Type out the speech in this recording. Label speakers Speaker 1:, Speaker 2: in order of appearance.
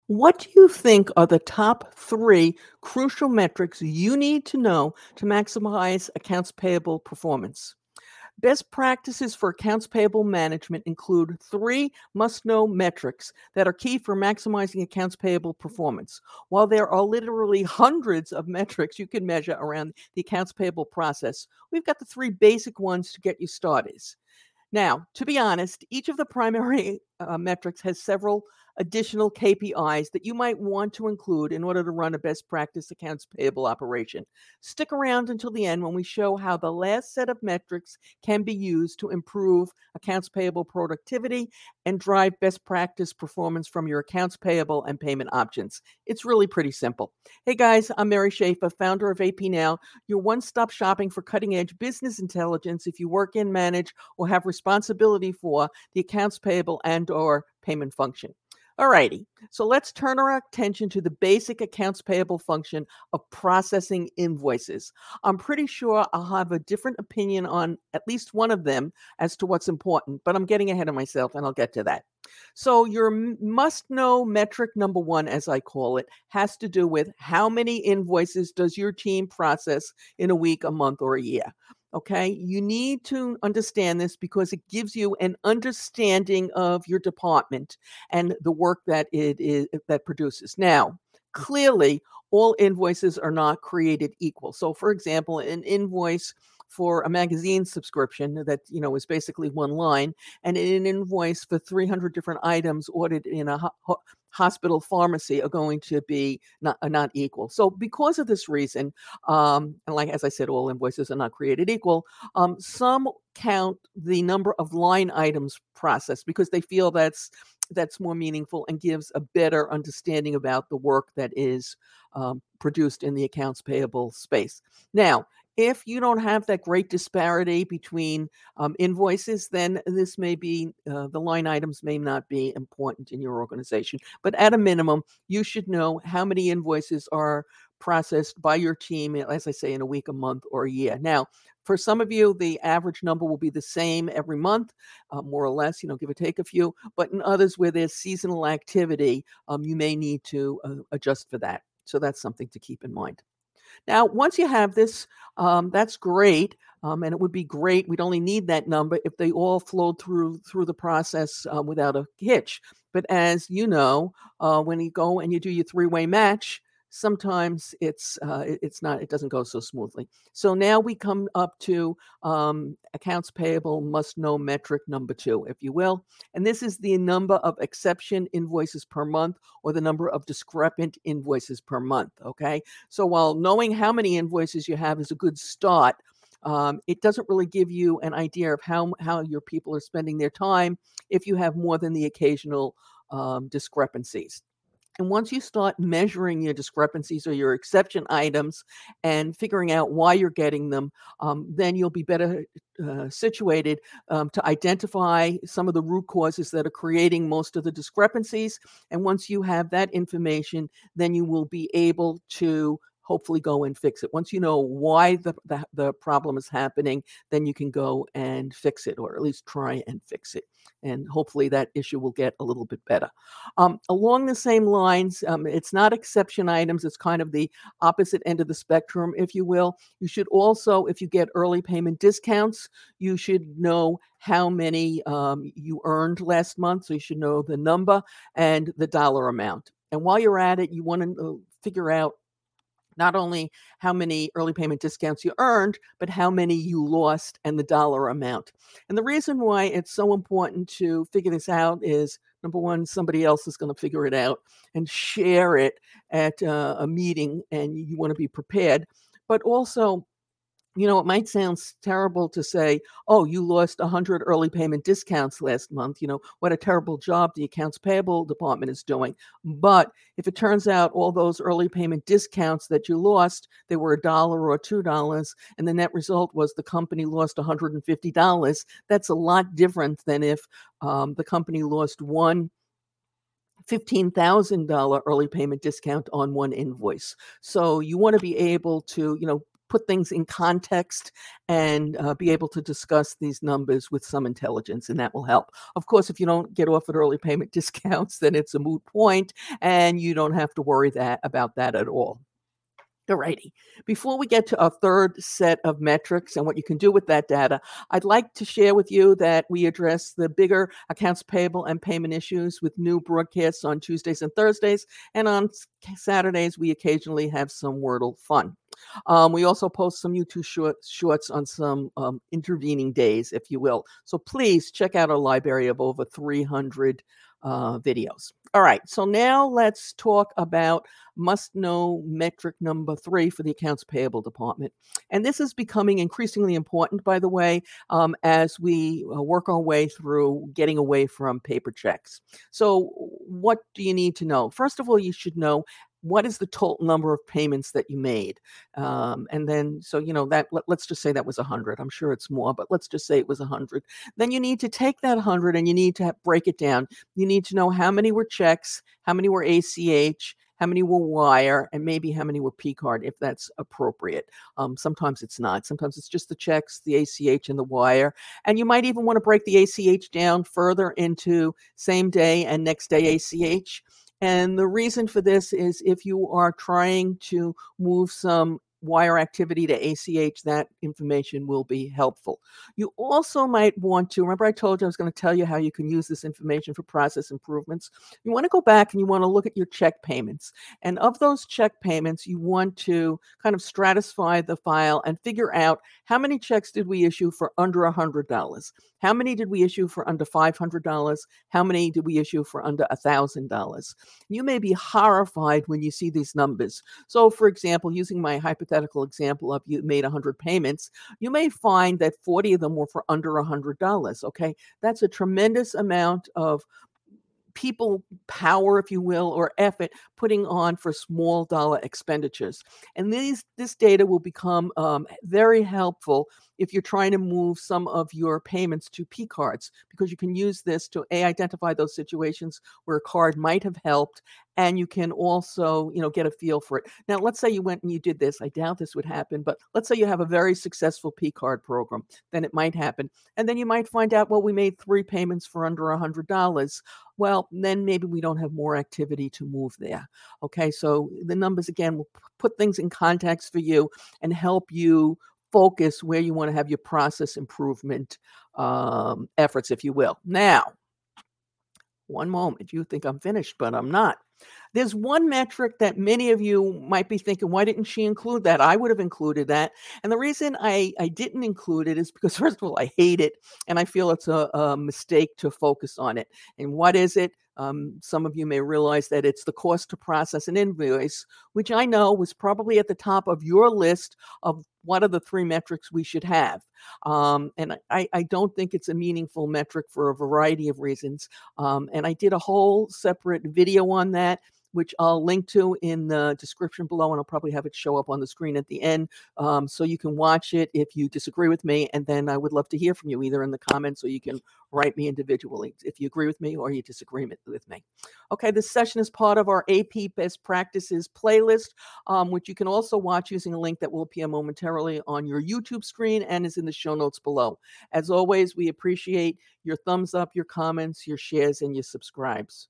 Speaker 1: What do you think are the top three crucial metrics you need to know to maximize accounts payable performance? Best practices for accounts payable management include three must know metrics that are key for maximizing accounts payable performance. While there are literally hundreds of metrics you can measure around the accounts payable process, we've got the three basic ones to get you started. Now, to be honest, each of the primary metrics has several additional KPIs that you might want to include in order to run a best practice accounts payable operation. Stick around until the end when we show how the last set of metrics can be used to improve accounts payable productivity and drive best practice performance from your accounts payable and payment options. It's really pretty simple. Hey guys, I'm Mary Schaefer, founder of AP Now, your one stop shopping for cutting edge business intelligence if you work in, manage, or have responsibility for the accounts payable and or payment function. Alrighty, so let's turn our attention to the basic accounts payable function of processing invoices. I'm pretty sure I'll have a different opinion on at least one of them as to what's important, but I'm getting ahead of myself and I'll get to that. So your must know metric number one, as I call it, has to do with how many invoices does your team process in a week, a month, or a year? Okay, you need to understand this because it gives you an understanding of your department and the work that it is that produces. Now, clearly, all invoices are not created equal. So, for example, an invoice for a magazine subscription that is basically one line, and an invoice for 300 different items ordered in a hospital pharmacy are going to be not equal. So, because of this reason, and like as I said, all invoices are not created equal. Some count the number of line items processed because they feel that's more meaningful and gives a better understanding about the work that is produced in the accounts payable space. Now, if you don't have that great disparity between invoices, then this may be the line items may not be important in your organization. But at a minimum, you should know how many invoices are processed by your team, as I say, in a week, a month, or a year. Now, for some of you, the average number will be the same every month, more or less, give or take a few. But in others where there's seasonal activity, you may need to adjust for that. So that's something to keep in mind. Now, once you have this, that's great, and it would be great. We'd only need that number if they all flowed through the process without a hitch. But as you know, when you go and you do your three-way match, sometimes it's not. It doesn't go so smoothly. So now we come up to accounts payable must know metric number two, if you will, and this is the number of exception invoices per month or the number of discrepant invoices per month. Okay. So while knowing how many invoices you have is a good start, it doesn't really give you an idea of how your people are spending their time if you have more than the occasional discrepancies. And once you start measuring your discrepancies or your exception items and figuring out why you're getting them, then you'll be better situated to identify some of the root causes that are creating most of the discrepancies. And once you have that information, then you will be able to hopefully go and fix it. Once you know why the problem is happening, then you can go and fix it, or at least try and fix it. And hopefully that issue will get a little bit better. Along the same lines, it's not exception items. It's kind of the opposite end of the spectrum, if you will. You should also, if you get early payment discounts, you should know how many you earned last month. So you should know the number and the dollar amount. And while you're at it, you want to figure out not only how many early payment discounts you earned, but how many you lost and the dollar amount. And the reason why it's so important to figure this out is, number one, somebody else is going to figure it out and share it at a meeting, and you want to be prepared. But also, it might sound terrible to say, oh, you lost 100 early payment discounts last month. What a terrible job the accounts payable department is doing. But if it turns out all those early payment discounts that you lost, they were $1 or $2, and the net result was the company lost $150, that's a lot different than if the company lost one $15,000 early payment discount on one invoice. So you want to be able to, put things in context and be able to discuss these numbers with some intelligence, and that will help. Of course, if you don't get offered early payment discounts, then it's a moot point, and you don't have to worry about that at all. Alrighty. Before we get to our third set of metrics and what you can do with that data, I'd like to share with you that we address the bigger accounts payable and payment issues with new broadcasts on Tuesdays and Thursdays, and on Saturdays we occasionally have some Wordle fun. We also post some YouTube shorts on some intervening days, if you will. So please check out our library of over 300 videos. All right, so now let's talk about must-know metric number 3 for the accounts payable department. And this is becoming increasingly important, by the way, as we work our way through getting away from paper checks. So what do you need to know? First of all, you should know what is the total number of payments that you made. And then, so, that let's just say that was 100. I'm sure it's more, but let's just say it was 100. Then you need to take that 100 and you need to break it down. You need to know how many were checks, how many were ACH, how many were wire, and maybe how many were P-card, if that's appropriate. Sometimes it's not. Sometimes it's just the checks, the ACH, and the wire. And you might even want to break the ACH down further into same day and next day ACH. And the reason for this is if you are trying to move some wire activity to ACH, that information will be helpful. You also might want to, remember I told you I was going to tell you how you can use this information for process improvements. You want to go back and you want to look at your check payments. And of those check payments, you want to kind of stratify the file and figure out how many checks did we issue for under $100? How many did we issue for under $500? How many did we issue for under $1,000? You may be horrified when you see these numbers. So, for example, using my hypothetical example of you made 100 payments, you may find that 40 of them were for under $100. Okay, that's a tremendous amount of people power, if you will, or effort putting on for small dollar expenditures. And this data will become very helpful if you're trying to move some of your payments to P cards, because you can use this to identify those situations where a card might have helped, and you can also, get a feel for it. Now, let's say you went and you did this. I doubt this would happen, but let's say you have a very successful P card program, then it might happen. And then you might find out, well, we made 3 payments for under $100. Well, then maybe we don't have more activity to move there. Okay, so the numbers, again, will put things in context for you and help you focus where you want to have your process improvement efforts, if you will. Now, one moment. You think I'm finished, but I'm not. There's one metric that many of you might be thinking, why didn't she include that? I would have included that. And the reason I didn't include it is because, first of all, I hate it, and I feel it's a mistake to focus on it. And what is it? Some of you may realize that it's the cost to process an invoice, which I know was probably at the top of your list of what are the 3 metrics we should have. And I don't think it's a meaningful metric for a variety of reasons. And I did a whole separate video on that, which I'll link to in the description below, and I'll probably have it show up on the screen at the end, so you can watch it if you disagree with me, and then I would love to hear from you, either in the comments or you can write me individually if you agree with me or you disagree with me. Okay, this session is part of our AP Best Practices playlist, which you can also watch using a link that will appear momentarily on your YouTube screen and is in the show notes below. As always, we appreciate your thumbs up, your comments, your shares, and your subscribes.